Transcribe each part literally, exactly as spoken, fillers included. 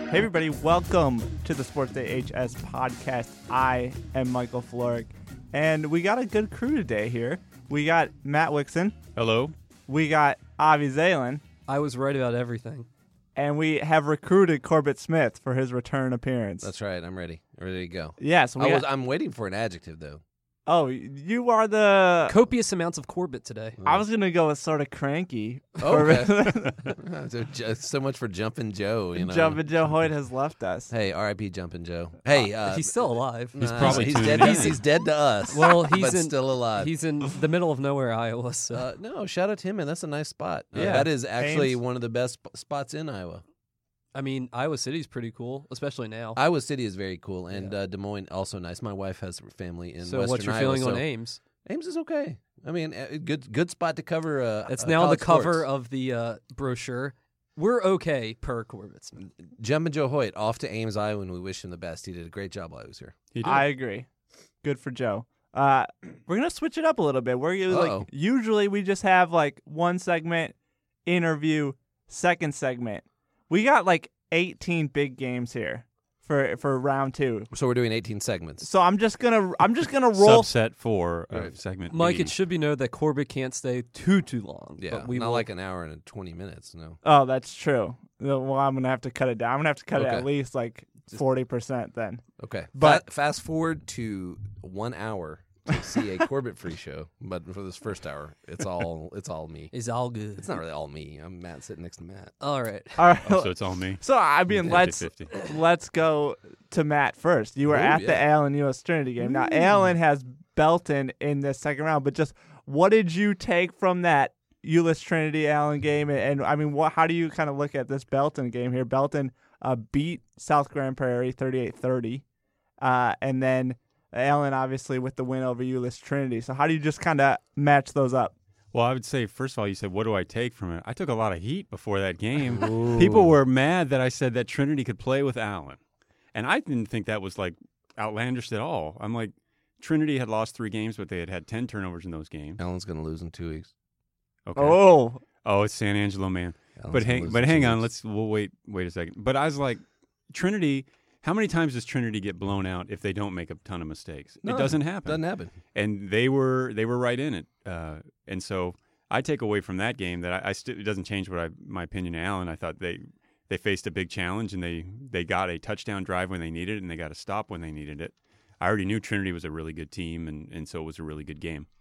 Hey everybody, welcome to the Sports Day H S podcast. I am Michael Floric, and we got a good crew today here. We got Matt Wixon. Hello. We got Avi Zalen. I was right about everything. And we have recruited Corbett Smith for his return appearance. That's right. I'm ready. I'm ready to go. Yeah, so we I was, got, I'm waiting for an adjective, though. Oh, you are the... Copious amounts of Corbett today. I was going to go with sort of cranky. Okay. so, ju- so much for Jumpin' Joe. You know? Jumpin' Joe Hoyt has left us. Hey, R I P Jumpin' Joe. Hey, uh, he's still alive. He's nah, probably he's tuning dead. in. He's, he's dead to us. Well, he's but in, still alive. He's in the middle of nowhere, Iowa. So. Uh, no, shout out to him, man. That's a nice spot. Uh, Yeah. that is actually Ames. one of the best sp- spots in Iowa. I mean, Iowa City's pretty cool, especially now. Iowa City is very cool, and Yeah. uh, Des Moines also nice. My wife has family in so Western what's your Iowa, feeling so on Ames? Ames is okay. I mean, uh, good good spot to cover. Uh, It's uh, now on the college cover sports. of the uh, brochure. We're okay per Corbett Smith. Jumpin' Joe Hoyt off to Ames, Iowa, and we wish him the best. He did a great job while he was here. He did. I agree. Good for Joe. Uh, we're gonna switch it up a little bit. We're gonna, Uh-oh. like usually we just have like one segment, interview, second segment. We got like eighteen big games here for for round two. So we're doing eighteen segments. So I'm just gonna I'm just gonna roll. Subset four of Right. segment Mike, B. it should be noted that Corbett can't stay too, too long. Yeah, but we not will, like an hour and twenty minutes. No. Oh, that's true. Well, I'm gonna have to cut it down. I'm gonna have to cut it Okay. at least like Just- forty percent then. Okay, But- Fa- fast forward to one hour to see a Corbett free show. But for this first hour, it's all it's all me. It's all good. It's not really all me. I'm Matt sitting next to Matt. All right. All right. Oh, so it's all me. So I mean, let's fifty-fifty. let's go to Matt first. You were Ooh, at the yeah. Allen U S Trinity game. Now Allen has Belton in the second round, but just what did you take from that Euless Trinity Allen game? And, and I mean, what? How do you kind of look at this Belton game here? Belton uh, beat South Grand Prairie thirty-eight thirty, uh, and then Allen obviously with the win over Euless Trinity. So how do you just kind of match those up? Well, I would say, first of all, you said, what do I take from it? I took a lot of heat before that game. People were mad that I said that Trinity could play with Allen. And I didn't think that was, like, outlandish at all. I'm like, Trinity had lost three games, but they had had ten turnovers in those games. Alan's gonna lose in two weeks. Okay. Oh, Oh, it's San Angelo, man. Alan's But gonna hang, lose but in hang two on. weeks. Let's we'll wait. Wait a second. But I was like, Trinity. How many times does Trinity get blown out if they don't make a ton of mistakes? None. It doesn't happen. Doesn't happen. And they were they were right in it. Uh, and so I take away from that game that I, I still it doesn't change what I my opinion of Allen. I thought they they faced a big challenge and they they got a touchdown drive when they needed it and they got a stop when they needed it. I already knew Trinity was a really good team and and so it was a really good game.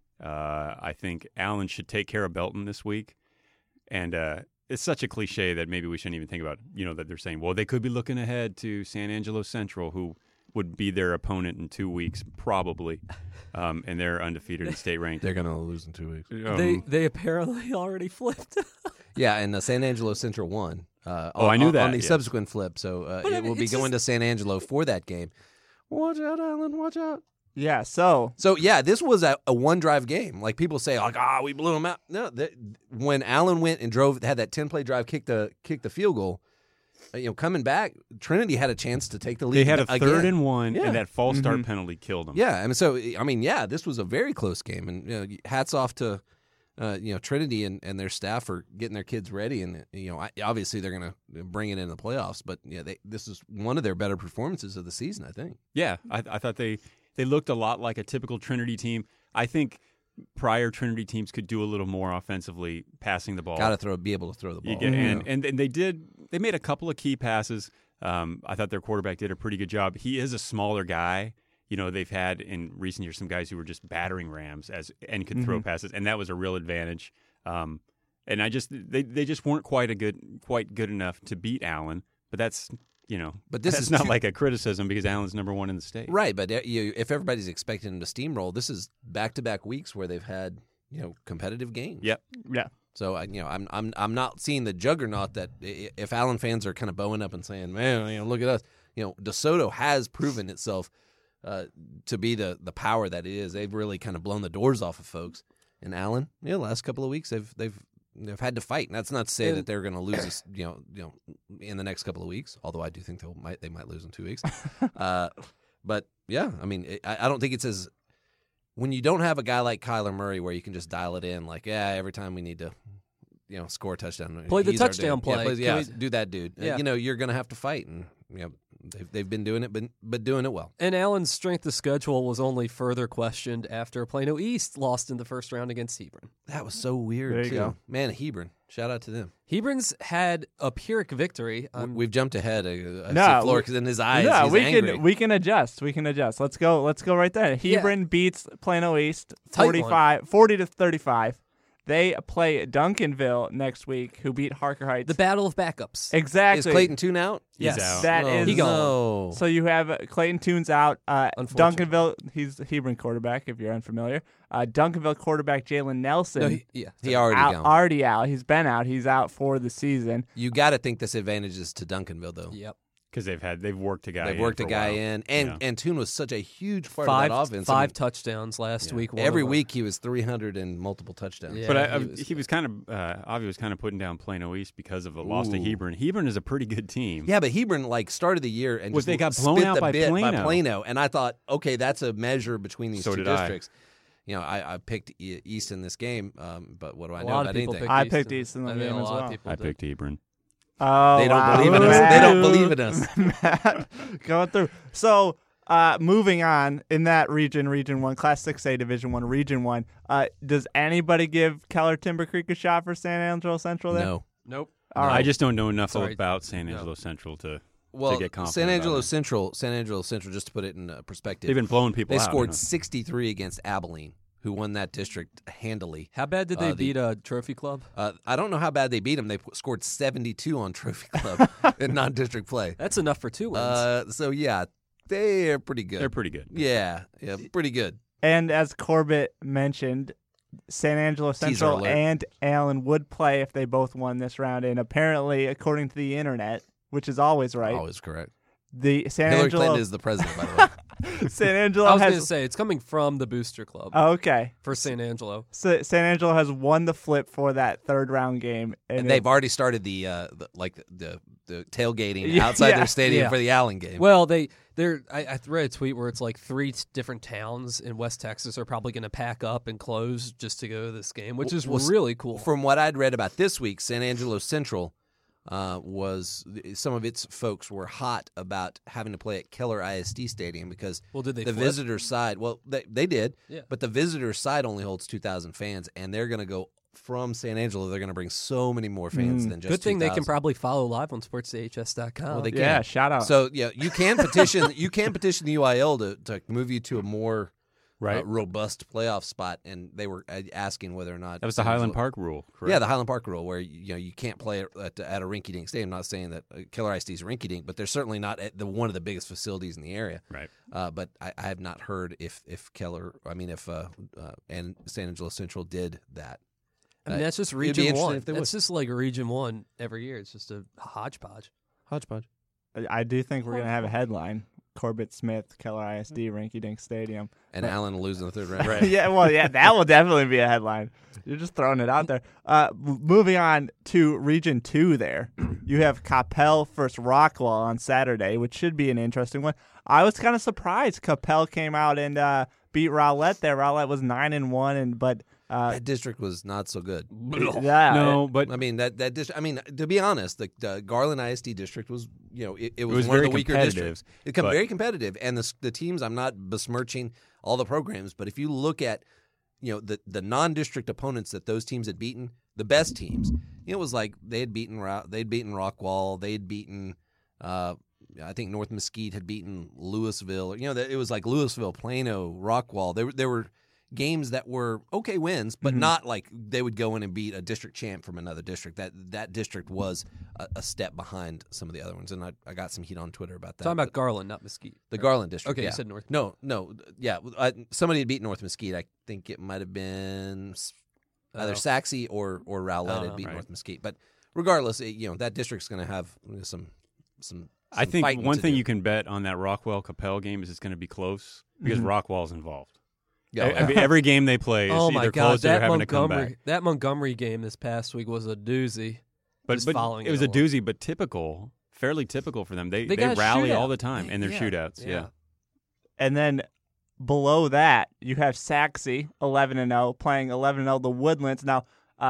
Uh, I think Allen should take care of Belton this week, and uh, it's such a cliche that maybe we shouldn't even think about, you know, that they're saying, well, they could be looking ahead to San Angelo Central, who would be their opponent in two weeks, probably, um, and they're undefeated and state ranked. They're gonna lose in two weeks. Um, they they apparently already flipped. Yeah, and uh, San Angelo Central won. Uh, Oh, on, I knew on- that, on the yes. subsequent flip. So uh, But I it mean, will be it's going just- to San Angelo for that game. Watch out, Alan! Watch out. yeah. So So yeah, this was a, a one drive game. Like people say, like ah, we blew them out. No, th- when Allen went and drove, had that ten play drive, kicked the kicked the field goal. uh, You know, coming back, Trinity had a chance to take the lead. They had a again. third and one, Yeah. and that false start Mhm. penalty killed them. Yeah, I mean, so I mean, yeah, this was a very close game, and you know, hats off to uh, you know Trinity and, and their staff for getting their kids ready, and you know, I, obviously they're going to bring it in the playoffs, but yeah, they, this is one of their better performances of the season, I think. Yeah, I, I thought they, they looked a lot like a typical Trinity team. I think prior Trinity teams could do a little more offensively, passing the ball. Got to throw, be able to throw the ball. You get, Mhm. and, and and they did. They made a couple of key passes. Um, I thought their quarterback did a pretty good job. He is a smaller guy. You know, they've had in recent years some guys who were just battering rams as and could throw Mhm. passes, and that was a real advantage. Um, and I just they, they just weren't quite a good quite good enough to beat Allen. But that's you know, But this that's is not two- like a criticism because Allen's number one in the state. Right, but uh, you, if everybody's expecting them to steamroll, this is back to back weeks where they've had you know competitive games. Yep. yeah. So I, you know, I'm I'm I'm not seeing the juggernaut that i- if Allen fans are kind of bowing up and saying, "Man, you know, look at us." You know, DeSoto has proven itself uh, to be the the power that it is. They've really kind of blown the doors off of folks. And Allen, you know, last couple of weeks they've they've they've had to fight. And that's not to say And- that they're going to lose, this, you know, you know, in the next couple of weeks. Although I do think they might they might lose in two weeks. uh, but yeah, I mean, it, I, I don't think it's as when you don't have a guy like Kyler Murray where you can just dial it in, like, yeah, every time we need to you know, score a touchdown. Play the He's our touchdown dude. play. Yeah, play- Can yeah we- do that, dude. Uh, Yeah. you know, you're going to have to fight, and you know, they've they've been doing it, but but doing it well. And Allen's strength of schedule was only further questioned after Plano East lost in the first round against Hebron. That was so weird. There you too. go. Man, Hebron. Shout out to them. Hebron's had a Pyrrhic victory. We- Um, We've jumped ahead. I, I No, see Floor we- because in his eyes, no, he's we angry. can we can adjust. We can adjust. Let's go. Let's go right there. Hebron beats Plano East Tight one. forty-five, forty to thirty-five. They play Duncanville next week, who beat Harker Heights. the battle of backups. exactly. Is Clayton Toon out? Yes. out. That oh, is- He gone. no. So you have uh, Clayton Toon's out. Uh, Unfortunate. Duncanville, he's the Hebron quarterback, if you're unfamiliar. Uh, Duncanville quarterback Jalen Nelson, No, he, yeah. he already out, gone. already out. He's been out. He's out for the season. You got to think this advantages to Duncanville, though. Yep. because they've had they've worked a guy. They've in worked for a guy while. in, and Yeah. and Toon was such a huge part Five, of that offense. I five mean, touchdowns last Yeah. week. one every of them- week he was three hundred and multiple touchdowns. Yeah, But I, I, he he, was- was, kind of uh, Avi was kind of putting down Plano East because of a loss to Ooh. Hebron. Hebron is a pretty good team. Yeah, but Hebron like started the year and Well, just they got blown spit out the by bit by Plano. Plano, and I thought, okay, that's a measure between these So two did I. districts. You know, I, I picked E- East in this game, um, but what do I A know lot about of people anything? picked I East picked in- East in the I think game a as lot of well. people I did. picked Hebron. Oh, They don't wow. believe in us. They don't believe in us. Matt, going through. So, uh, moving on in that region, Region One, Class Six A, Division One, Region One. Uh, does anybody give Keller Timber Creek a shot for San Angelo Central? There? No. Nope. All I right. just don't know enough Sorry. about San No. Angelo Central to. Well, get confident San about Angelo it. Central, San Angelo Central, just to put it in uh, perspective, They've been blowing people they out. scored you know. sixty-three against Abilene, who won that district handily. How bad did they Uh, the- beat a trophy club? Uh, I don't know how bad they beat them. They p- scored seventy-two on Trophy Club in non-district play. That's enough for two wins. Uh, so yeah, they're pretty good. They're pretty good. yeah, yeah, pretty good. And as Corbett mentioned, San Angelo Teaser Central alert. and Allen would play if they both won this round. And apparently, according to the internet, which is always right, Always correct. the San Hillary Angelo Clinton is the president, by the way. San I Angelo was going to has say it's coming from the Booster Club oh, okay. for San Angelo. So San Angelo has won the flip for that third round game, and, And it- they've already started the, uh, the like the the tailgating Yeah, outside yeah, their stadium yeah. for the Allen game. Well, they they're I, I read a tweet where it's like three t- different towns in West Texas are probably going to pack up and close just to go to this game, which is Well, s- really cool. From what I'd read about this week, San Angelo Central uh, was some of its folks were hot about having to play at Keller I S D Stadium because well, did they the flip? visitor side, well, they they did, Yeah. but the visitor side only holds two thousand fans, and they're going to go from San Angelo. They're going to bring so many more fans Mm. than just Good thing they can two thousand. probably follow live on sports A H S dot com. Well, they can. yeah, shout out. So yeah, you can petition. you can petition the U I L to, to move you to a more Right. uh, robust playoff spot, and they were uh, asking whether or not That was the San Angelo- Highland Park rule. Correct? Yeah, the Highland Park rule, where you know you can't play at, at, at a rinky-dink stadium. I'm not saying that uh, Keller I S D is rinky-dink, but they're certainly not at the one of the biggest facilities in the area. Right. Uh, but I, I have not heard if if Keller, I mean if uh, uh, and San Angelo Central did that. I mean, Uh, that's just it'd be Region interesting One. if they That's would. just like Region One every year. It's just a hodgepodge. Hodgepodge. I do think we're gonna have a headline: Corbett Smith, Keller I S D, Rinky Dink Stadium. And Right. Allen will lose in the third round. Right. yeah, well, yeah, that will definitely be a headline. You're just throwing it out there. Uh, m- moving on to Region Two, there you have Capel versus Rockwall on Saturday, which should be an interesting one. I was kind of surprised Capel came out and uh, beat Rowlett there. Rowlett was nine and one, and but uh, That district was not so good. yeah, No, but I mean that that district. I mean, to be honest, the, the Garland I S D district was, you know, it, it was, was one very of the weaker competitive, districts. It became but- very competitive, and the s- the teams. I'm not besmirching all the programs, but if you look at, you know, the the non-district opponents that those teams had beaten, the best teams, it was like they had beaten Ro- they'd beaten Rockwall, they'd beaten. Uh, I think North Mesquite had beaten Louisville. You know, that it was like Louisville, Plano, Rockwall. There, were- there were games that were okay wins, but Mhm. not like they would go in and beat a district champ from another district. That that district was a, a step behind some of the other ones, and I, I got some heat on Twitter about that. Talking about But Garland, not Mesquite. the Garland district. Okay, yeah. you said North. No, no, yeah. I, somebody had beat North Mesquite. I think it might have been s- either Oh. Saxe or or Rowlett Oh, had beat right. North Mesquite. But regardless, it, you know that district's going to have you know, some some. I some think fighting one to thing do. you can bet on that Rockwell Capel game is it's going to be close because Mhm. Rockwell's involved. Yeah, I- I mean, every game they play is Oh either my close God, or they're that having to come Montgomery back. that Montgomery game this past week was a doozy. But, Just but following it was it a along. doozy, but typical, fairly typical for them. They They they, got a rally shootout. all the time in their Yeah, shootouts. yeah. Yeah. and then below that you have Saxe eleven and zero playing eleven and zero the Woodlands. Now, uh,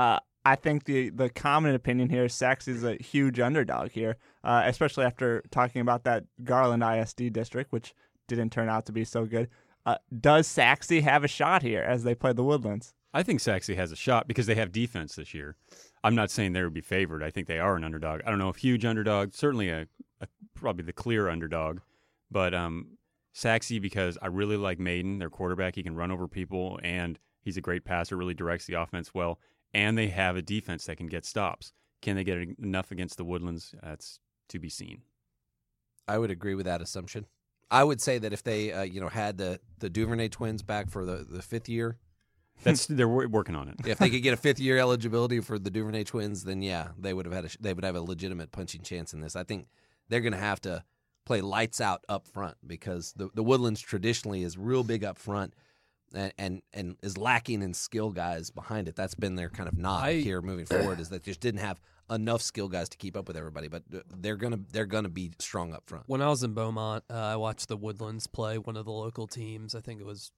I think the, the common opinion here is Saxe is a huge underdog here, uh, especially after talking about that Garland I S D district, which didn't turn out to be so good. Uh, does Saxe have a shot here as they play the Woodlands? I think Saxe has a shot because they have defense this year. I'm not saying they would be favored. I think they are an underdog. I don't know if huge underdog, certainly a, a probably the clear underdog, but um, Saxe, because I really like Maiden, their quarterback. He can run over people, and he's a great passer, really directs the offense well, and they have a defense that can get stops. Can they get enough against the Woodlands? That's to be seen. I would agree with that assumption. I would say that if they, uh, you know, had the, the Duvernay twins back for the, the fifth year, That's they're wor- working on it. if they could get a fifth year eligibility for the Duvernay twins, then yeah, they would have had a, they would have a legitimate punching chance in this. I think they're going to have to play lights out up front because the the Woodlands traditionally is real big up front and and, and is lacking in skill guys behind it. That's been their kind of knock I, here moving forward is that they just didn't have enough skill guys to keep up with everybody. But they're gonna they're gonna be strong up front. When I was in Beaumont, uh, I watched the Woodlands play one of the local teams. I think it was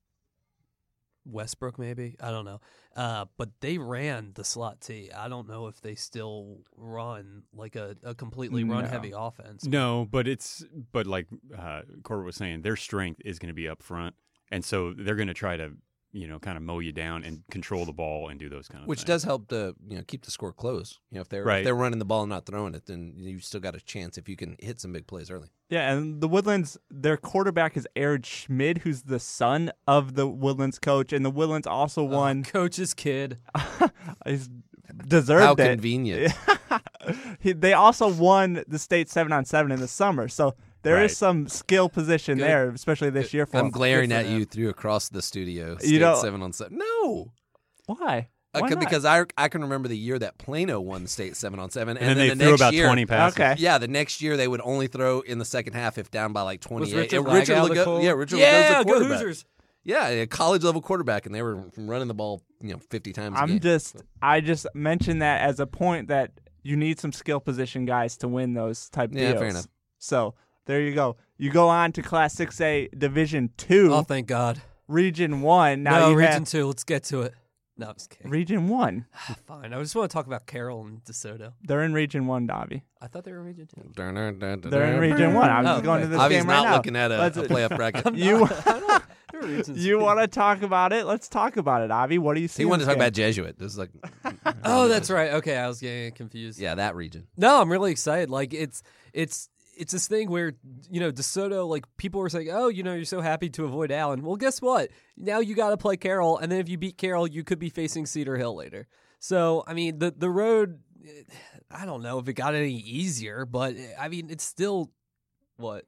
Westbrook, maybe. I don't know. Uh, but they ran the slot T. I don't know if they still run like a, a completely No. run-heavy offense. No, but it's but like uh, Corbett was saying, their strength is going to be up front, and so they're going to try to you know kind of mow you down and control the ball and do those kind of Which things. does help to you know keep the score close. You know if they're Right. if they're running the ball and not throwing it, then you still got a chance if you can hit some big plays early. Yeah, and the Woodlands, their quarterback is Eric Schmid, who's the son of the Woodlands coach, and the Woodlands also Uh, won. coach's kid. He's deserved How it. convenient. he, they also won the state seven on seven in the summer, so there is Right. some skill position Good. there, especially this year for I'm them. glaring Good for at them. you through across the studio. You State know- seven on seven. No, Why? Uh, Why c- not? because I I can remember the year that Plano won state seven on seven, and, and, then, then they the threw next about year, twenty passes. Okay. Yeah, the next year they would only throw in the second half if down by like twenty-eight. Richard And Lagow Richard the Lago- coach? yeah, Richard Yeah, Lago's the go quarterback. Hoosiers. Yeah, a college level quarterback, and they were running the ball, you know, fifty times. a I'm game. just, I just mentioned that as a point that you need some skill position guys to win those type Yeah, deals. fair enough. So there you go. You go on to Class six A Division Two, Oh, thank God. Region One. Now no, you Region have two. Let's get to it. No, I'm just kidding. Region One. Fine. I just want to talk about Carroll and DeSoto. They're in Region One, Dobby. I thought they were in Region two. Dun, dun, dun, dun, They're in dun. Region One. I'm Oh, just going okay. to this Obviously game not right now. looking at a, a Let's- playoff bracket. I'm You- not- I don't- they're Region You two. want to talk about it? Let's talk about it, Avi. What do you see? He in wanted to this talk game? about Jesuit. This is like, Oh, that's right. Okay, I was getting confused. yeah, that region. No, I'm really excited. Like it's it's it's this thing where you know DeSoto, like people were saying, oh, you know, you're so happy to avoid Allen. Well, guess what? Now you got to play Carroll, and then if you beat Carroll, you could be facing Cedar Hill later. So I mean, the the road. I don't know if it got any easier, but I mean, it's still what.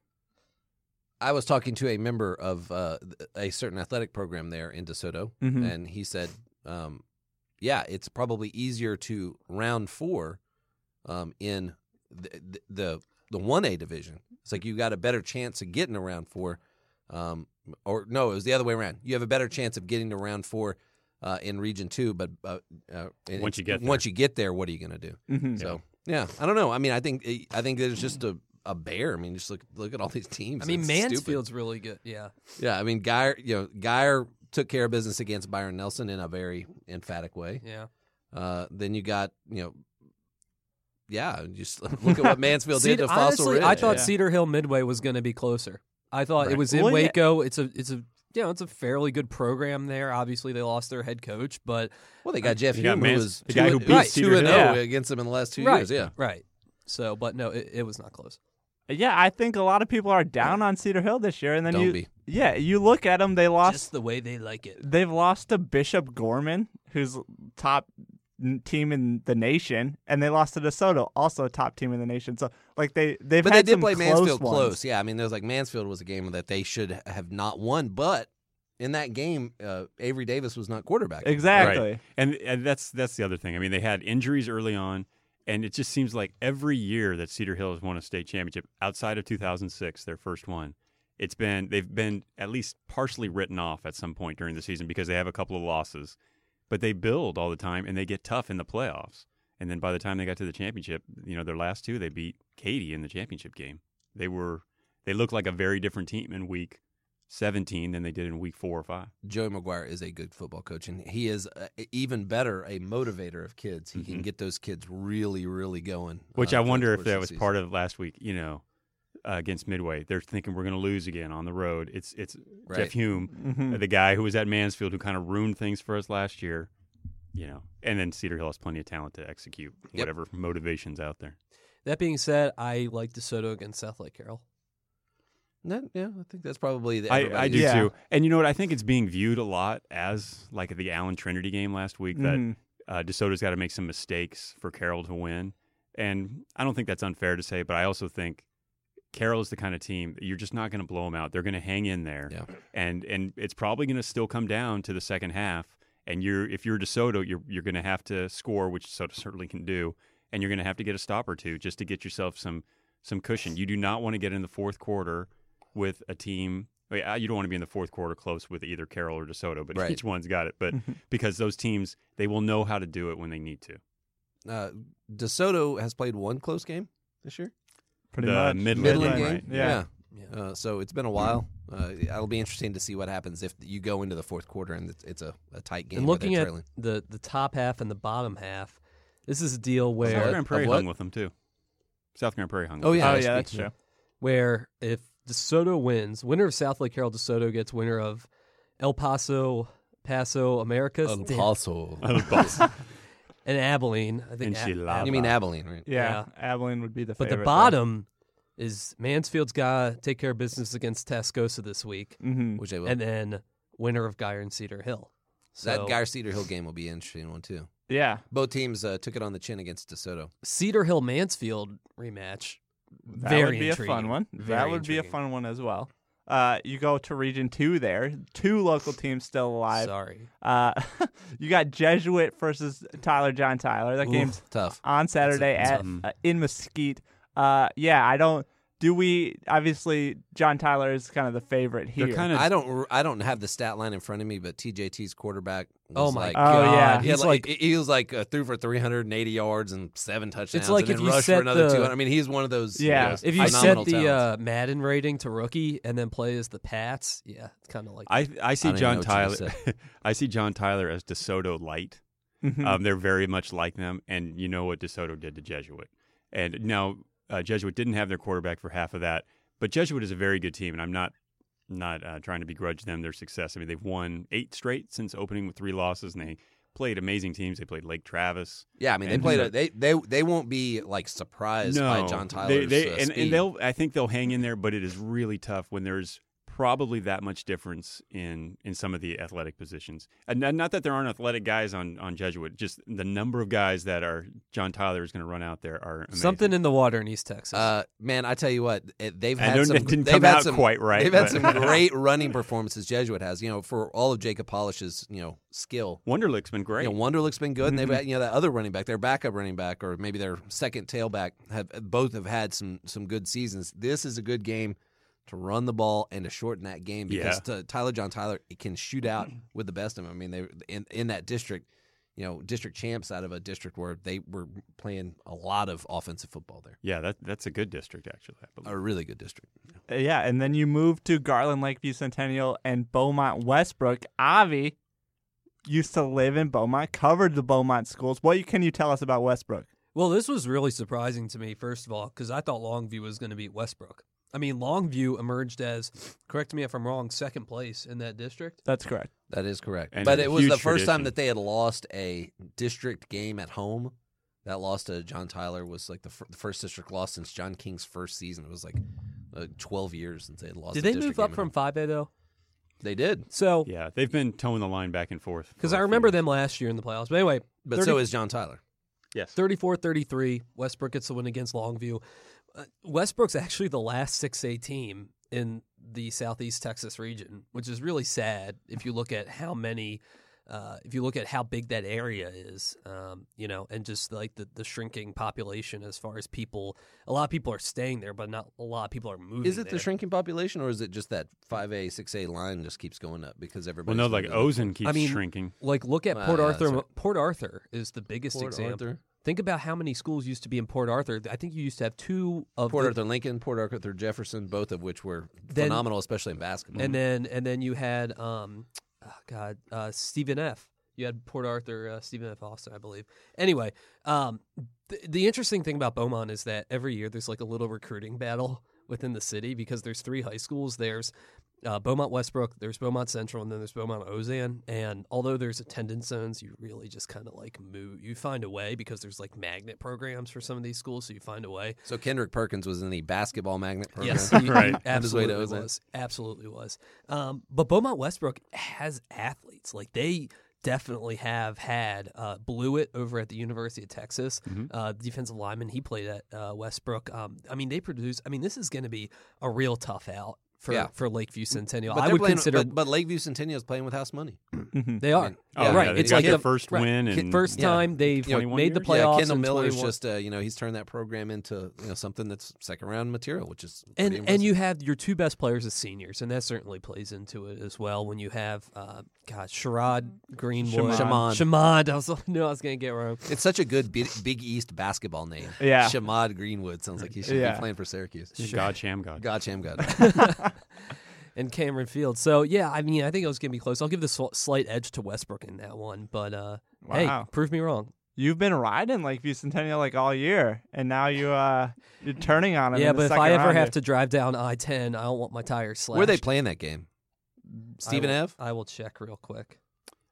I was talking to a member of uh, a certain athletic program there in DeSoto, Mhm. and he said, um, "Yeah, it's probably easier to round four um, in the the the one A division. It's like you got a better chance of getting to round four, um, or no, it was the other way around. You have a better chance of getting to round four uh, in Region Two, but uh, uh, and Once you get once there. you get there, what are you going to do? Mhm. So yeah, I don't know. I mean, I think I think there's just a a bear. I mean, just look look at all these teams. I mean, It's stupid. Mansfield's really good. Yeah. Yeah, I mean, Geyer, you know, Geyer took care of business against Byron Nelson in a very emphatic way. Yeah. Uh, then you got, you know, yeah, just look at what Mansfield did Cedar- to Fossil honestly, Ridge. I thought Yeah. Cedar Hill Midway was going to be closer. I thought it Right. was in Well, yeah. Waco. It's a it's a you know it's a fairly good program there. Obviously, they lost their head coach, but well, they got Jeff You got Hume, who Mans- was the two, guy who and- beat right, Cedar two and Hill. zero Yeah. against them in the last two right, years. Yeah, right. So, but no, it, it was not close. Yeah, I think a lot of people are down on Cedar Hill this year, and then Don't you, be. yeah, you look at them. They lost. Just the way they like it. They've lost to Bishop Gorman, who's top n- team in the nation, and they lost to DeSoto, also top team in the nation. So like they they've But they had did some play close Mansfield ones. close. Yeah, I mean, there's like Mansfield was a game that they should have not won, but in that game, uh, Avery Davis was not quarterback. Exactly. Right. And and that's that's the other thing. I mean, they had injuries early on, and it just seems like every year that Cedar Hill has won a state championship outside of two thousand six, their first one, it's been they've been at least partially written off at some point during the season because they have a couple of losses. But they build all the time and they get tough in the playoffs. And then by the time they got to the championship, you know, their last two, they beat Katy in the championship game. They were they looked like a very different team in week seventeen than they did in week four or five. Joey Maguire is a good football coach, and he is uh, even better a motivator of kids. He Mm-hmm. can get those kids really, really going. Which uh, I towards- wonder if towards that the was season. part of last week. You know, uh, against Midway, they're thinking we're going to lose again on the road. It's it's Right. Jeff Hume, Mm-hmm. uh, the guy who was at Mansfield, who kind of ruined things for us last year. You know, and then Cedar Hill has plenty of talent to execute Yep. whatever motivation's out there. That being said, I like DeSoto against South Lake Carroll. No, yeah, I think that's probably the I, I everybody's- do Yeah. too. And you know what? I think it's being viewed a lot as like the Allen Trinity game last week that Mhm. uh, DeSoto's got to make some mistakes for Carroll to win. And I don't think that's unfair to say, but I also think Carroll is the kind of team that you're just not going to blow them out. They're going to hang in there. Yeah. And and it's probably going to still come down to the second half. And you're if you're DeSoto, you're you're going to have to score, which DeSoto certainly can do, and you're going to have to get a stop or two just to get yourself some some cushion. You do not want to get in the fourth quarter with a team. well, You don't want to be in the fourth quarter close with either Carroll or DeSoto, but Right. each one's got it. But because those teams, they will know how to do it when they need to. Uh, DeSoto has played one close game this year. Pretty The much. Midland Midland game, game, right? Yeah. Yeah. Uh, so it's been a while. Uh, it'll be interesting to see what happens if you go into the fourth quarter and it's, it's a, a tight game. And where looking they're at trailing. the the top half and the bottom half, this is a deal South where Grand Prairie of what? hung with them too. South Grand Prairie hung. Oh, with yeah. Oh them. yeah, that's that's true. where if DeSoto wins, winner of South Lake Carroll DeSoto gets winner of El Paso, Paso Americas, El damn, Paso. and Abilene. I think. A- Enchilada. You mean Abilene, right? Yeah, Abilene would be the but favorite. the bottom is Mansfield's got to take care of business against Tascosa this week, Mm-hmm. Which they will. and then winner of Geyer and Cedar Hill. So that Geyer Cedar Hill game will be an interesting one too. Yeah, Both teams uh, took it on the chin against DeSoto. Cedar Hill Mansfield rematch. that Very would be intriguing. a fun one. Very that would be a intriguing. fun one as well. Uh, you go to Region Two there. Two local teams still alive. Sorry. Uh, you got Jesuit versus Tyler John Tyler. That Ooh, game's tough. on Saturday That's a at tough- uh, in Mesquite. Uh, yeah, I don't. Do we obviously John Tyler is kind of the favorite here. They're kind of I don't. I don't have the stat line in front of me, but T J T's quarterback. Was Oh my like, Oh, god. yeah. He, had He's like, like he was like uh, threw for three hundred eighty yards and seven touchdowns. like and if then you rushed set for another the- two hundred. I mean, he's one of those. Yeah. know, If you set phenomenal the talents. uh, Madden rating to rookie and then play as the Pats, yeah, it's kind of like I I see I don't even know John what you Tyler. just I see John Tyler as DeSoto light. Mhm. Um, they're very much like them, and you know what DeSoto did to Jesuit. And now uh, Jesuit didn't have their quarterback for half of that, but Jesuit is a very good team, and I'm not not uh, trying to begrudge them their success. I mean, they've won eight straight since opening with three losses, and they played amazing teams. They played Lake Travis. Yeah, I mean, they and- played. A, they they they won't be like surprised by John they, Tyler's they, uh, and, speed. and they'll. I think they'll hang in there, but it is really tough when there's probably that much difference in in some of the athletic positions. And not- not that there aren't athletic guys on on Jesuit, just the number of guys that are John Tyler is going to run out there are amazing. something in the water in East Texas. Uh, man, I tell you what, it, they've I had know some. it didn't they've come had out some, quite right, They've had but- some great running performances. Jesuit has, you know, for all of Jacob Polish's, you know, skill. Wonderlick's been great. You know, Wonderlick's been good, and they've Mhm. had, you know, that other running back, their backup running back, or maybe their second tailback, have both have had some some good seasons. This is a good game to run the ball and to shorten that game because to Tyler John Tyler it can shoot out with the best of them. I mean, they in in that district, you know, district champs out of a district where they were playing a lot of offensive football there. yeah, that that's a good district actually. I believe. A really good district. Uh, yeah, and then you move to Garland, Lakeview Centennial, and Beaumont Westbrook. Avi used to live in Beaumont, covered the Beaumont schools. What can you tell us about Westbrook? well, this was really surprising to me, first of all, because I thought Longview was going to beat Westbrook. I mean, Longview emerged as, correct me if I'm wrong, second place in that district. That's correct. That is correct. And but a it was huge the first time tradition. that they had lost a district game at home. That loss to John Tyler was like the, fir- the first district loss since John King's first season. It was like uh, twelve years since they had lost. Did a they district move up game at from home. five A, though? They did, So, Yeah, they've been towing the line back and forth. because for I a few remember years. them last year in the playoffs. But anyway, but thirty so is John Tyler. Yes. thirty-four thirty-three, Westbrook gets the win against Longview. Uh, Westbrook's actually the last six A team in the Southeast Texas region, which is really sad if you look at how many, uh, if you look at how big that area is, um, you know, and just like the, the shrinking population as far as people. A lot of people are staying there, but not a lot of people are moving. Is it there. the shrinking population, or is it just that five A, six A line just keeps going up because Well, everybody? no, like Ozen keeps I mean, shrinking. Like, look at Ah, Port yeah, Arthur. that's right. Port Arthur is the biggest Port example. Arthur. Think about how many schools used to be in Port Arthur. I think you used to have two of Port the, Arthur Lincoln, Port Arthur Jefferson, both of which were Then- phenomenal, especially in basketball. and then and then you had um, oh God, uh, Stephen F. You had Port Arthur, uh, Stephen F. Austin, I believe. Anyway, um, th- the interesting thing about Beaumont is that every year there's like a little recruiting battle within the city because there's three high schools. There's uh, Beaumont Westbrook, there's Beaumont Central, and then there's Beaumont Ozan. And although there's attendance zones, you really just kind of like move. You find a way because there's like magnet programs for some of these schools, so you find a way. so Kendrick Perkins was in the basketball magnet program. Yes, he, Right. he On his way to absolutely Ozan. was. Absolutely was. Um, but Beaumont Westbrook has athletes. Like they definitely have had uh, Blewett over at the University of Texas, Mhm. uh, defensive lineman. He played at uh, Westbrook. Um, I mean, they produce. I mean, this is going to be a real tough out for Yeah. for Lakeview Centennial. But I they're would playing- consider but, but Lakeview Centennial is playing with house money. Mhm. they are. I mean, Oh, yeah, right. yeah, they It's got like their the first right. win Ki- in first Yeah. time they've You know, made the twenty-one playoffs. Yeah, Kendall in Miller's twenty-one. just uh, you know he's turned that program into you know something that's second round material, which is pretty And impressive. and you have your two best players as seniors, and that certainly plays into it as well. When you have, uh, God, Sherrod Greenwood, Shamad. Shamad. I was knew I was going to get wrong. It's such a good Big, Big East basketball name. Yeah. Shamad Greenwood sounds like he should Yeah. be playing for Syracuse. God, Sham God. God, Sham God. And Cameron Field. So yeah, I mean, I think it was going to be close. I'll give the sl- slight edge to Westbrook in that one, but uh, hey, Wow. prove me wrong. You've been riding Lakeview Centennial like all year, and now you uh you're turning on them. Yeah, in the but if second I ever round have here. to drive down I ten, I don't want my tires slashed. Where are they playing that game? Stephen I will, F. I will check real quick.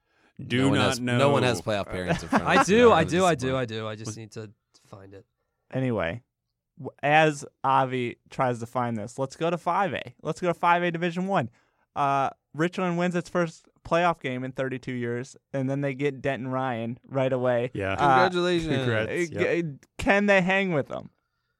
Do no one not has, know. No one has playoff parents in front of I us. do, No, I it's do, I just do, fun. I do. I just need to find it. Anyway, w- as Avi tries to find this, let's go to five A. Let's go to five A Division One. Uh, Richland wins its first playoff game in thirty-two years, and then they get Denton Ryan right away. Yeah. Uh, Congratulations. Congrats. Uh, Yep. g- Can they hang with them?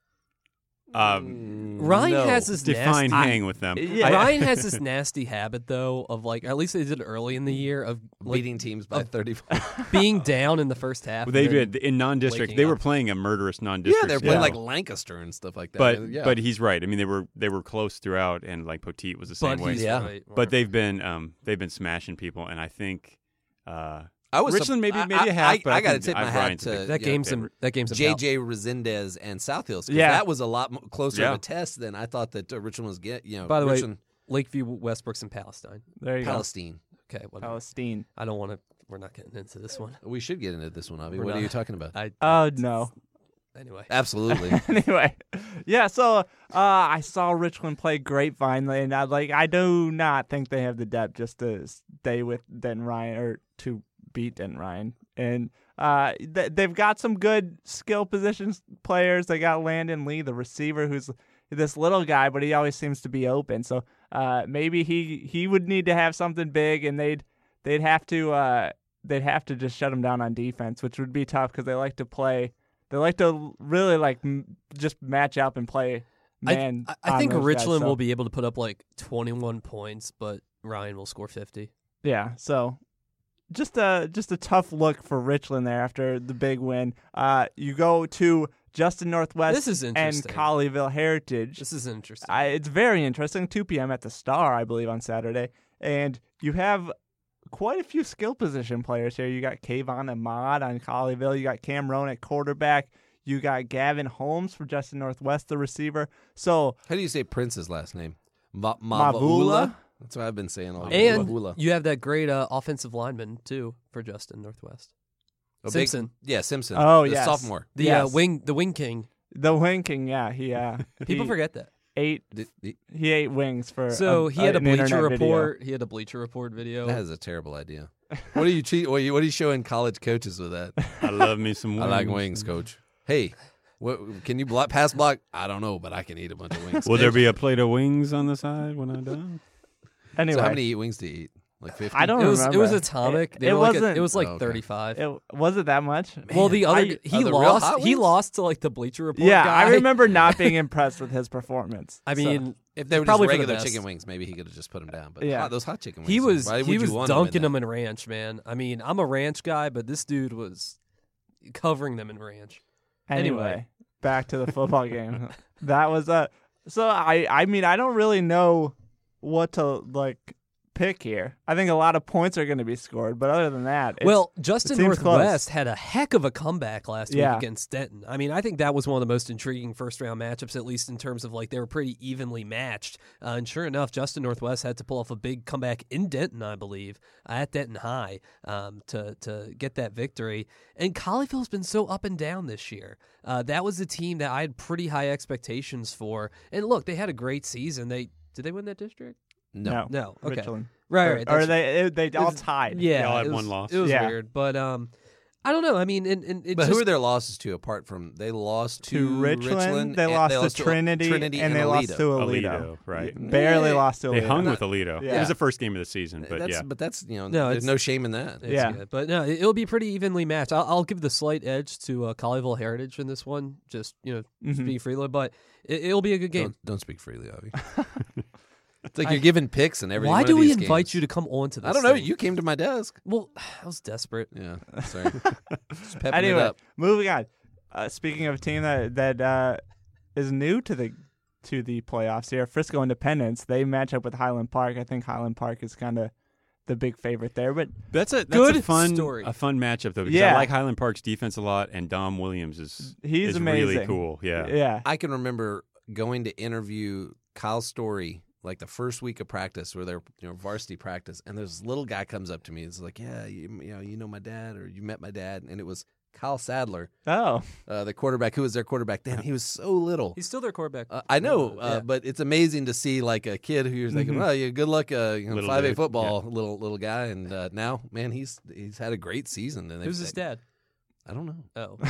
Um, Ryan no. has this define nasty. hang with them. Yeah. Ryan has this nasty habit, though, of like, at least they did it early in the year, of like, beating teams by thirty. being down in the first half. Well, they and then- did in non-district. waking They were up. playing a murderous Yeah, non-district. they're playing Yeah. like Lancaster and stuff like that. But yeah. but he's right. I mean, they were they were close throughout, and like Poteet was the same But way. he's Yeah. right. But they've been um they've been smashing people, and I think uh, I was Richland maybe I- maybe a I- half. I, but I, I, got to think tip my I- hat Bryant's a to big that yeah, game's favorite. in, that game's J about- J Resendez and South Hills. 'cause Yeah. that was a lot mo- closer Yeah. of a test than I thought that uh, Richland was getting. You know, By the way, Richland, Lakeview, Westbrook's in Palestine. There you Palestine. Okay, go. whatever. Palestine. I don't want to. We're not getting into this one. We should get into this one, Avi. We're What are not. you talking about? I. Oh no. Anyway, Absolutely. Anyway, yeah. So uh, I saw Richland play Grapevine, and I like. I do not think they have the depth just to stay with Denton Ryan or to beat Denton Ryan. And uh, th- they've got some good skill positions players. They got Landon Lee, the receiver, who's this little guy, but he always seems to be open. So uh, maybe he he would need to have something big, and they'd they'd have to uh, they'd have to just shut him down on defense, which would be tough because they like to play. They like to really like m- just match up and play man. I, I on think those guys, Richland so- will be able to put up like twenty-one points, but Ryan will score fifty. Yeah, so just a just a tough look for Richland there after the big win. Uh, you go to Justin Northwest This is and interesting. Colleyville Heritage. This is interesting. I, it's very interesting. two p.m. at the Star, I believe, on Saturday, and you have quite a few skill position players here. You got Kayvon Ahmad on Colleyville. You got Cam Rohn at quarterback. You got Gavin Holmes for Justin Northwest, the receiver. So How do you say Prince's last name? Ma- Mavula? Mavula? That's what I've been saying all day. and Mavula. you have that great uh, offensive lineman too for Justin Northwest. A big- Simpson, yeah, Simpson. Oh, the yes. sophomore. the Yes. uh, wing, the wing king. the wing king, yeah, he uh, People he forget that. ate The- the- he ate wings for. So a, he had a an Bleacher internet video. Report. He had a Bleacher Report video. that is a terrible idea. What are you cheat? What are you, what are you showing college coaches with that? I love me some I wings. like wings, coach. Hey, what can you block, pass block? I don't know, but I can eat a bunch of wings. Will there be a plate of wings on the side when I'm done? Anyway, So how many wings do you eat? Like fifty? I don't it was remember. it was atomic. It, They it were like a- wasn't. it was like Oh, okay. thirty-five. It was it that much? well, the other I- g- are he the real lost. hot He wings? lost to like the Bleacher Report. Yeah, guy. I remember not being impressed with his performance. I So- mean, If they were just probably for the regular best. chicken wings, maybe he could have just put them down. But Yeah. hot, those hot chicken wings. he was why would he you was want dunking them, them in ranch, man. I mean, I'm a ranch guy, but this dude was covering them in ranch. anyway, anyway. back to the football game. That was a. So I I mean I don't really know what to like pick here. I think a lot of points are going to be scored, but other than that, it's, Well, Justin seems Northwest close. had a heck of a comeback last Yeah. week against Denton. I mean, I think that was one of the most intriguing first round matchups, at least in terms of like they were pretty evenly matched. Uh, and sure enough, Justin Northwest had to pull off a big comeback in Denton, I believe, uh, at Denton High, um, to to get that victory. And Colleyville's been so up and down this year. Uh, that was a team that I had pretty high expectations for. And look, they had a great season. They did they win that district? No. No. Okay. Richland. Right. Or, right. or That's- they it, they all it's- tied. Yeah, They all it had was- one loss. It was Yeah. weird, but um, I don't know. I mean, and, and it But just, who are their losses to apart from they lost to, To Richland, they and lost to Trinity, Trinity and they lost Alito. to Alito. Alito, right. Barely Yeah. lost to They Alito. hung with Alito. Yeah. It was the first game of the season, but that's, yeah. But that's you know, No, there's it's- no shame in that. It's Yeah. good. But no, it- it'll be pretty evenly matched. I'll, I'll give the slight edge to uh, Colleyville Heritage in this one, just you know, Mhm. speaking freely. But it, it'll be a good game. Don't, don't speak freely, Avi. It's like you're giving picks and everything. Why do we invite you to come on to this? I don't know. thing? You came to my desk. Well, I was desperate. Yeah, sorry. Just pepping Anyway, it up. moving on. Uh, speaking of a team that that uh, is new to the to the playoffs here, Frisco Independence. They match up with Highland Park. I think Highland Park is kind of the big favorite there, but That's a that's Good a fun story. a fun matchup though because Yeah. I like Highland Park's defense a lot and Dom Williams is he's is amazing. really cool. Yeah. yeah. I can remember going to interview Kyle Story like the first week of practice, where they're you know varsity practice, and this little guy comes up to me. It's like, yeah, you, you know, you know my dad, or you met my dad, and it was Kyle Sadler, Oh, uh, the quarterback who was their quarterback then. He was so little. He's still their quarterback. Uh, I know, Yeah. uh, but it's amazing to see like a kid who you're thinking, Mhm. well, yeah, good luck, uh, you know, Little five A dude, football, little little guy, and uh, now, man, he's he's had a great season. And Who's they've- his dad? I don't know. Oh,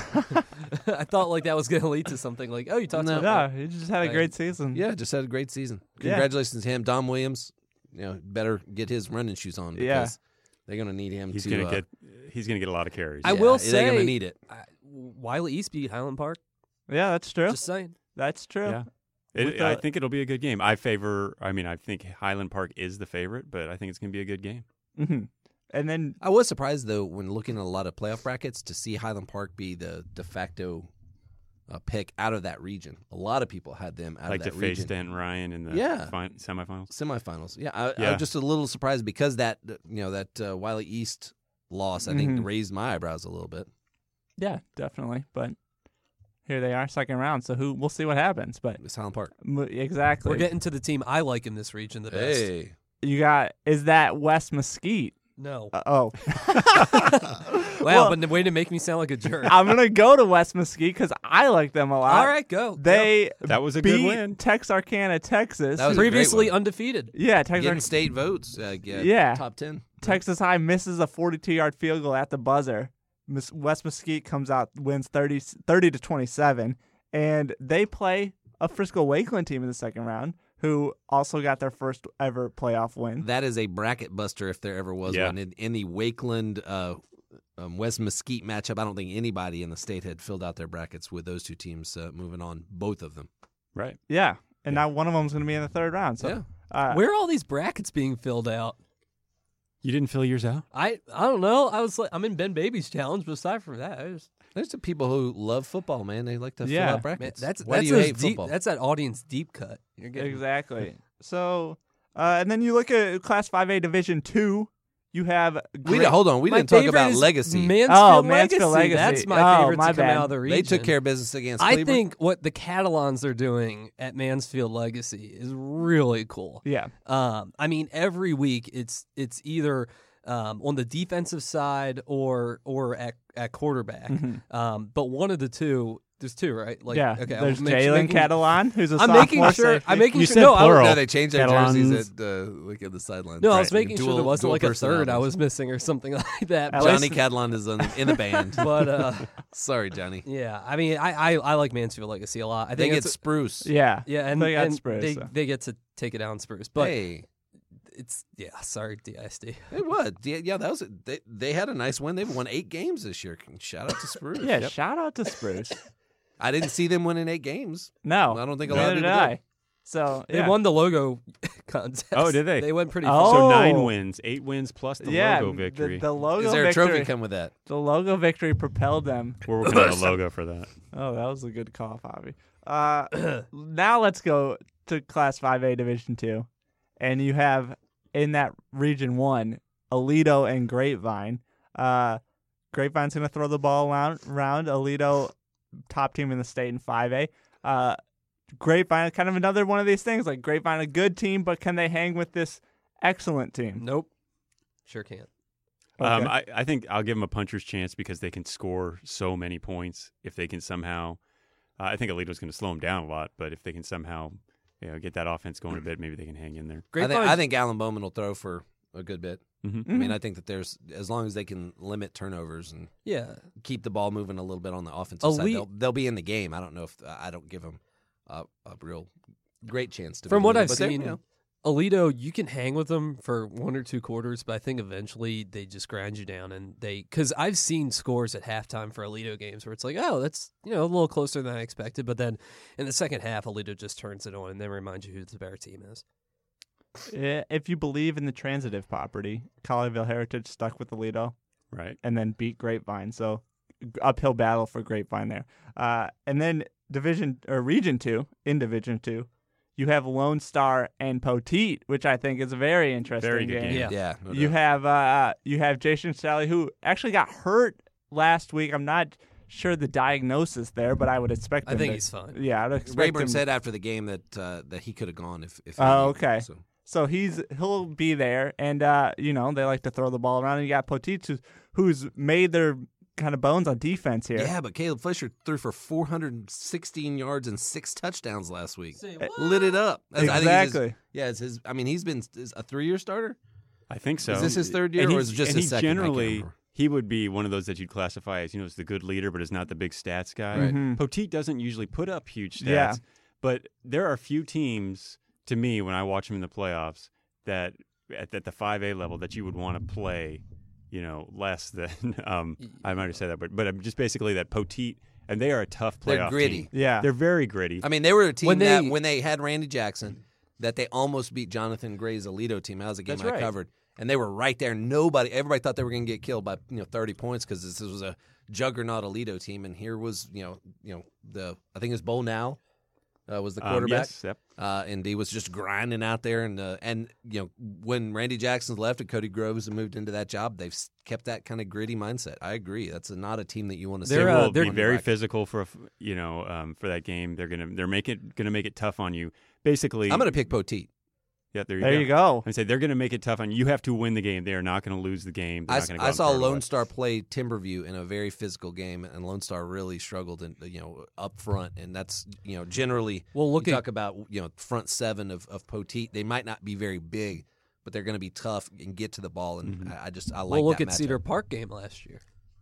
I thought like that was going to lead to something like, oh, you talked No. about yeah. He just had a Uh, great season. Yeah, just had a great season. Yeah. Congratulations to him, Dom Williams. You know, better get his running shoes on because Yeah. they're going to need him. He's to, gonna uh, get he's gonna get a lot of carries. I yeah, will they're going say- to need it. I, Wiley East beat Highland Park. Yeah, that's true. Just saying. That's true. Yeah. With It, I the- think it'll be a good game. I favor. I mean, I think Highland Park is the favorite, but I think it's going to be a good game. hmm And then I was surprised though when looking at a lot of playoff brackets to see Highland Park be the de facto uh, pick out of that region. A lot of people had them out like of to that face region. Stanton Ryan in the Yeah. fin- semifinals. Semifinals. Yeah, I, I Yeah. was just a little surprised because that you know that uh, Wiley East loss I think Mhm. raised my eyebrows a little bit. yeah, definitely. But here they are, second round. So who? We'll see what happens. But It's Highland Park. mo- exactly. We're getting to the team I like in this region the best. Hey, you got is that West Mesquite? No. Uh, oh, Wow, well- but the way to make me sound like a jerk. I'm gonna go to West Mesquite because I like them a lot. All right, go. go. They That was a beat good win. Texarkana, Texas. That was a great previously one. undefeated. yeah, getting Texarkana. state votes. Uh, yeah, Yeah. top ten. Texas High misses a forty-two yard field goal at the buzzer. Miss West Mesquite comes out, wins thirty, thirty to twenty-seven, and they play a Frisco Wakeland team in the second round, who also got their first ever playoff win. That is a bracket buster if there ever was Yeah. one. In, in the Wakeland uh, um, West Mesquite matchup, I don't think anybody in the state had filled out their brackets with those two teams uh, moving on, both of them. Right. Yeah, and now one of them's going to be in the third round. So, Yeah. uh, Where are all these brackets being filled out? You didn't fill yours out? I I don't know. I was like, I'm in Ben Baby's challenge, but aside from that, I just, There's the people who love football, man. They like to Yeah. fill out man, brackets. that's Why that's do you those hate deep, football? That's that audience deep cut. You're getting exactly. So, uh, and then you look at Class five A Division two. You have we great- didn't, hold on. We My didn't talk favorite about is legacy. Mansfield, Oh, Legacy. Mansfield Legacy. That's my Oh, favorite my to come bad. out of the region. they took care of business against I Cleveland. think what the Catalans are doing at Mansfield Legacy is really cool. Yeah. Um, I mean, every week it's it's either um, on the defensive side or or at, at quarterback. Mhm. Um, but one of the two, there's two, right? Like, yeah. okay, There's I'm make- Jalen making- Catalan, who's a I'm sophomore making sure. safety. I'm making You sure. said No, I, plural. No, they changed their Catalans. jerseys at uh, like at the sideline. no, I Right. was making sure Dual- there wasn't dual like a third I personalities. was missing or something like that. At But, Johnny Catalan is on, in the band. but uh, Sorry, Johnny. yeah, I mean, I, I, I like Mansfield Legacy a lot. I They think get it's Spruce. Yeah. yeah, and, they got and Spruce, they so. they get to take it down Spruce, but hey, it's yeah. Sorry, D I S D. it was. Yeah, yeah, that was. They they had a nice win. They've won eight games this year. Shout out to Spruce. Yeah, Yep. shout out to Spruce. I didn't see them winning eight games. No. I don't think a lot of neither people did did. I. So, They yeah. won the logo contest. Oh, did they? They went pretty Oh. far. So nine wins, eight wins plus the yeah, logo the- victory. The, logo Is there a victory, trophy come with that? The logo victory propelled them. We're working on a logo for that. Oh, that was a good call, Bobby. Uh, now let's go to Class five A Division two. And you have in that Region One, Aledo and Grapevine. Uh, Grapevine's going to throw the ball around, around. Aledo, top team in the state in five A. Uh, Grapevine, kind of another one of these things. Like Grapevine, a good team, but can they hang with this excellent team? Nope. Sure can't. Okay. Um, I, I think I'll give them a puncher's chance because they can score so many points if they can somehow. Uh, I think Aledo's going to slow them down a lot, but if they can somehow, you know, get that offense going a bit, maybe they can hang in there. I think, Grapevine- I think Alan Bowman will throw for a good bit. Mm-hmm. I mean, I think that there's as long as they can limit turnovers and Yeah. keep the ball moving a little bit on the offensive side, Elite- they'll, they'll be in the game. I don't know if uh, I don't give them a, a real great chance to. From be what leading, I've but they're, seen, you know, Aledo, you can hang with them for one or two quarters, but I think eventually they just grind you down. And they, because I've seen scores at halftime for Aledo games where it's like, oh, that's you know a little closer than I expected. But then in the second half, Aledo just turns it on and then reminds you who the better team is. Yeah, if you believe in the transitive property, Colleyville Heritage stuck with Aledo Right. and then beat Grapevine. So g- uphill battle for Grapevine there. Uh, and then Division or Region Two in Division Two, you have Lone Star and Poteet, which I think is a very interesting Very good game. Yeah. yeah. no You doubt. have uh, you have Jason Sally, who actually got hurt last week. I'm not sure the diagnosis there, but I would expect. I him think to- he's fine. Yeah, I'd expect Rayburn him. said after the game that uh, that he could have gone if. if he Oh, needed to, okay. So. So he's he'll be there, and uh, you know they like to throw the ball around. And you got Poteet, who's, who's made their kind of bones on defense here. Yeah, but Caleb Fisher threw for four hundred sixteen yards and six touchdowns last week. Say Lit it up. That's- I think it's his- Exactly. yeah, it's his. I mean, he's been is a three-year starter. I think so. Is this his third year, And or he's- is it just and his he second? I can't Generally, remember. he would be one of those that you'd classify as, you know, as the good leader, but is not the big stats guy. Right. Mhm. Poteet doesn't usually put up huge stats, Yeah. but there are few teams, to me, when I watch them in the playoffs, that at, at the five A level that you would want to play, you know, less than, um, I might have said that, but, but I'm just basically that Poteet, and they are a tough playoff They're gritty. team. Yeah. They're very gritty. I mean, they were a team When that they- when they had Randy Jackson, that they almost beat Jonathan Gray's Aledo team. That was a game That's I right. covered, and they were right there. Nobody, everybody thought they were going to get killed by you know thirty points because this, this was a juggernaut Aledo team, and here was you know you know the I think it was Bo Now uh, was the Um, quarterback. yes, yep. Uh, and he was just grinding out there, and uh, and you know when Randy Jackson's left and Cody Groves have moved into that job, they've s- kept that kind of gritty mindset. I agree. That's a, not a team that you want to see. They're, They uh, will they're- be very physical for a f- you know um, for that game. They're gonna they're make it gonna make it tough on you. Basically, I'm going to pick Poteet. yeah. There you there go. you go. I say they're going to make it tough on you. You have to win the game. They are not going to lose the game. They're I, not s- gonna go I out and saw throw it away. Lone Star play Timberview in a very physical game, and Lone Star really struggled, in, you know, up front. And that's you know generally Well, look you at talk about you know front seven of of Poteet. They might not be very big, but they're going to be tough and get to the ball. And Mhm. I, I just I like. well, look that at matchup. Cedar Park game last year.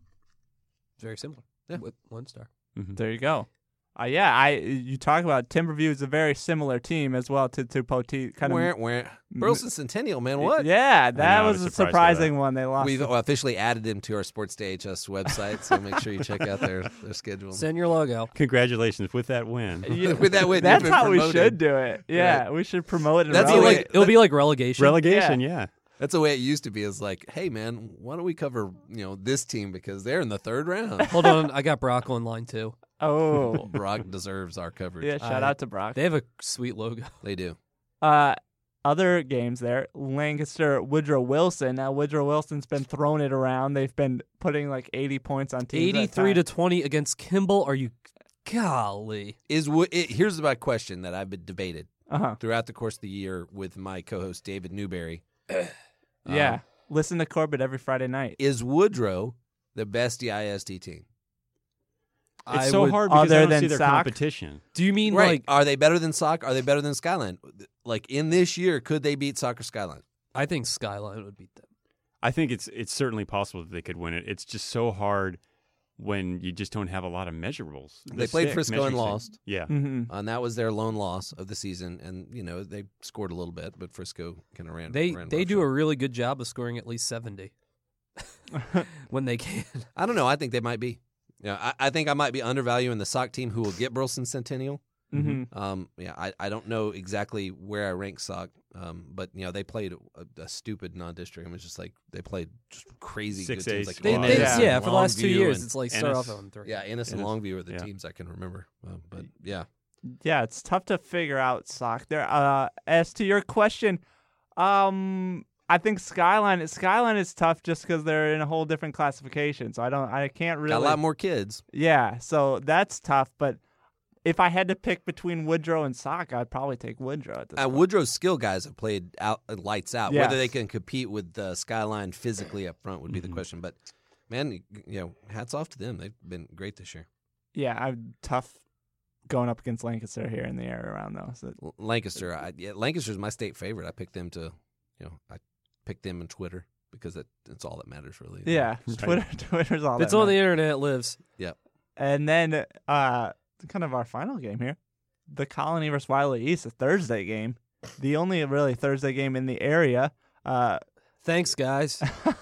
Very similar. Yeah. With one star. Mhm. There you go. Uh, yeah, I you talk about Timberview is a very similar team as well to to Poteet. Kind Where, of where Burleson Centennial, man, what? Yeah, that I was was a surprised by surprising one. They lost. We've officially added them to our Sports Day H S website, so make sure you check out their their schedule. Send your logo. Congratulations with that win. Yeah, With that win, you've that's been how we promoted. should do it. Yeah, we should promote it. and That's It'll be the way- relegate. like, it'll be like relegation. Relegation, yeah. That's the way it used to be. Is like, hey man, why don't we cover you know this team because they're in the third round. Hold on, I got Brock on line too. Oh, Brock deserves our coverage. yeah. Shout I- out to Brock. They have a sweet logo. They do. Uh, other games there, Lancaster, Woodrow Wilson. Now Woodrow Wilson's been throwing it around. They've been putting like eighty points on teams. at Eighty-three to time. twenty against Kimball. Are you? Golly. Is Wo- it, here's my question that I've been debated Uh-huh. throughout the course of the year with my co-host David Newberry. Yeah. Um, Listen to Corbett every Friday night. Is Woodrow the best D I S D team? It's I so would- hard because other I don't than see their Sock? competition. Do you mean Right? like? Are they better than Sock? Are they better than Skyline? Like in this year, could they beat Soccer Skyline? I think Skyline would beat them. I think it's it's certainly possible that they could win it. It's just so hard when you just don't have a lot of measurables. The They played stick, Frisco and measuring stick. lost. Yeah. Mm-hmm. And that was their lone loss of the season. And you know they scored a little bit, but Frisco kind of ran. They ran they do a roughshod. really good job of scoring at least seventy when they can. I don't know. I think they might be. Yeah, I, I think I might be undervaluing the Sock team who will get Burleson Centennial. Mm-hmm. Um, yeah, I, I don't know exactly where I rank Sock, um, but you know they played a, a stupid non-district. It was just like they played just crazy Six good teams. A's Like They, Well, they, yeah. yeah, for the last two Longview years, and- it's like start Ennis. off on three. yeah, Ennis and Ennis. Longview are the Yeah. teams I can remember. Um, but yeah, Yeah, it's tough to figure out Sock there. Uh, as to your question, Um, I think Skyline Skyline is tough just because they're in a whole different classification. So I don't, I can't really. Got a lot more kids. Yeah, so that's tough. But if I had to pick between Woodrow and Sock, I'd probably take Woodrow at this Uh, point. Woodrow's skill guys have played out uh, lights out. Yes. Whether they can compete with uh, Skyline physically up front would be Mhm. the question. But man, you you know, hats off to them. They've been great this year. Yeah, I'm tough going up against Lancaster here in the area around though. So L- Lancaster, I, yeah, Lancaster's my state favorite. I picked them to, you know, I picked them on Twitter because that, that's all that matters really. yeah, Right. Twitter, Twitter's all It's that on the matters. internet. It lives. And then, uh, kind of our final game here, the Colony versus Wiley East, a Thursday game, the only really Thursday game in the area. Uh, Thanks, guys.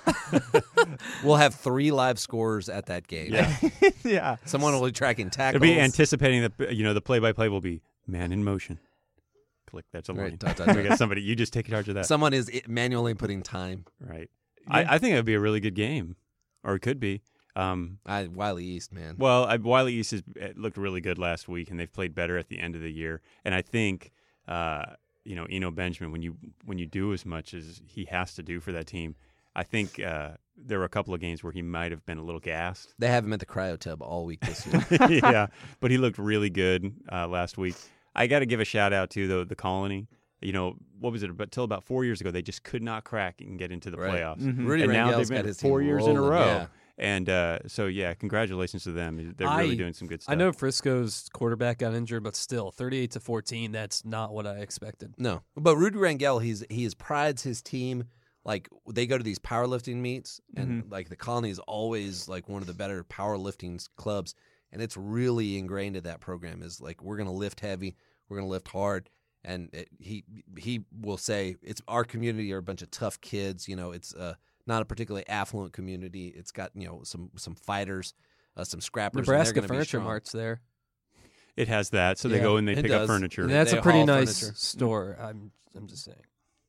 We'll have three live scorers at that game. Yeah. yeah, Someone will be tracking tackles. It'll be anticipating that you know the play-by-play will be man in motion. Click. That's a Right, line. dot, dot, We dot. got somebody. You just take charge of that. Someone is i- manually putting time. Right. Yeah. I, I think it would be a really good game, or it could be. Um, I Wiley East, man. well, I, Wiley East has it looked really good last week, and they've played better at the end of the year. And I think, uh, you know, Eno Benjamin, when you when you do as much as he has to do for that team, I think uh, there were a couple of games where he might have been a little gassed. They have him at the cryo tub all week this year. Yeah, but he looked really good uh, last week. I got to give a shout out to the the Colony. You know, what was it? But till about four years ago, they just could not crack and get into the Right. playoffs. Mhm. Rudy And now Rangel's they've got been his team four years in a rolling, row. yeah. And uh, so, yeah, congratulations to them. They're I- really doing some good stuff. I know Frisco's quarterback got injured, but still, thirty-eight to fourteen. That's not what I expected. No, but Rudy Rangel, he's he is prides his team. Like they go to these powerlifting meets, and like the Colony is always like one of the better powerlifting clubs, and it's really ingrained in that program. Is like we're going to lift heavy, we're going to lift hard, and it, he he will say it's our community are a bunch of tough kids. You know, it's uh, not a particularly affluent community. It's got you know some some fighters, uh, some scrappers. and they're Nebraska gonna be Furniture strong. Mart's there. It has that. So they Yeah, go and they it pick does. up furniture. And Yeah, that's they a pretty haul nice furniture. store. I'm I'm just saying.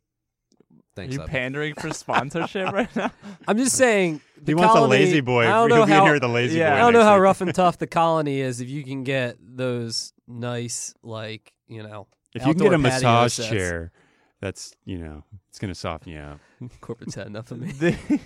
Thanks, you Evan. pandering for sponsorship right now? I'm just saying. he the wants a Colony- lazy boy. I don't He'll know be how. here with a lazy yeah, boy. I don't know next how week. rough and tough the Colony is. If you can get those nice, like you know, If you can get a outdoor patio massage sets. chair, that's you know, it's going to soften you out. Corporate's had enough of me. the,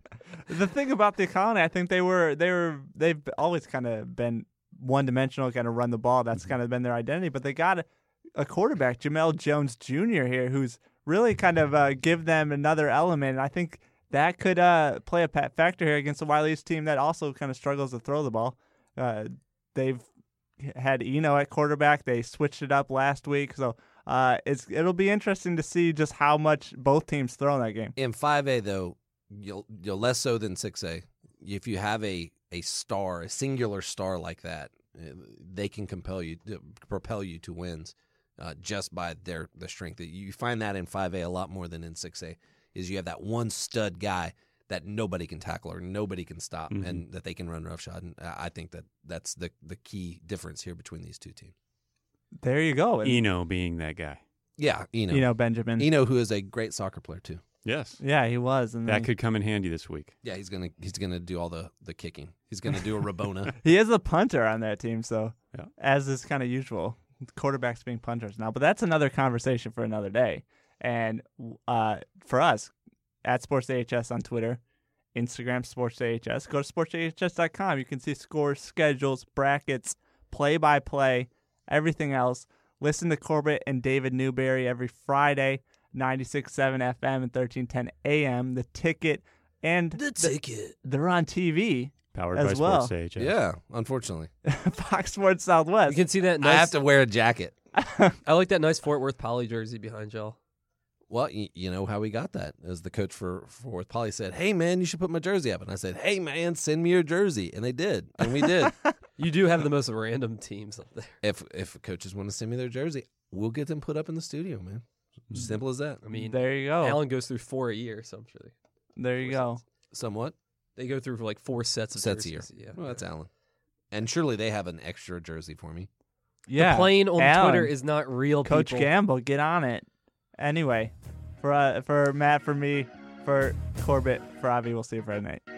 the thing about the Colony, I think they were they were they've always kind of been one dimensional, kind of run the ball. That's kind of been their identity. But they got a, a quarterback, Jamel Jones Junior here, who's really kind of uh, give them another element. And I think that could uh, play a pa- factor here against the Wiley's team that also kind of struggles to throw the ball. Uh, they've had Eno at quarterback. They switched it up last week, so uh, it's it'll be interesting to see just how much both teams throw in that game. In five A, though, you'll, you'll less so than six A. If you have a, a star, a singular star like that, uh, they can compel you, to propel you to wins uh, just by their, their strength. You find that in five A a lot more than in six A, is you have that one stud guy that nobody can tackle or nobody can stop Mhm. and that they can run roughshod. And I think that that's the, the key difference here between these two teams. There you go. And, Eno being that guy. Yeah, Eno. you know, Benjamin. Eno, who is a great soccer player, too. Yes. Yeah, he was. And That then could come in handy this week. Yeah, he's gonna he's gonna do all the, the kicking. He's gonna do a Rabona. he is a punter on that team, so Yeah. as is kind of usual, quarterbacks being punters now. But that's another conversation for another day. And uh, for us, at Sports A H S on Twitter, Instagram Sports A H S. Go to sports A H S dot com. You can see scores, schedules, brackets, play-by-play, everything else. Listen to Corbett and David Newberry every Friday, ninety-six point seven F M and thirteen ten A M. The Ticket, and The ticket. they're on T V. Powered As by well. Sports A H S. Yeah, unfortunately. Fox Sports You Southwest. can see that I nice. have to wear a jacket. I like that nice Fort Worth Poly jersey behind y'all. Well, you, you know how we got that. As the coach for, for Fort Worth Poly said, hey, man, you should put my jersey up. And I said, hey, man, send me your jersey. And they did. And we did. You do have the most random teams up there. if if coaches want to send me their jersey, we'll get them put up in the studio, man. Simple as that. I mean, there you go. Allen goes through four a year, so I'm sure they, there you go. Somewhat. they go through like four sets of Sets a year. jerseys. Yeah, Well, that's Allen. And surely they have an extra jersey for me. Yeah. The plane on Allen. Twitter is not real. Coach people. Gamble, get on it. Anyway, for uh, for Matt, for me, for Corbett, for Avi, we'll see you Friday night.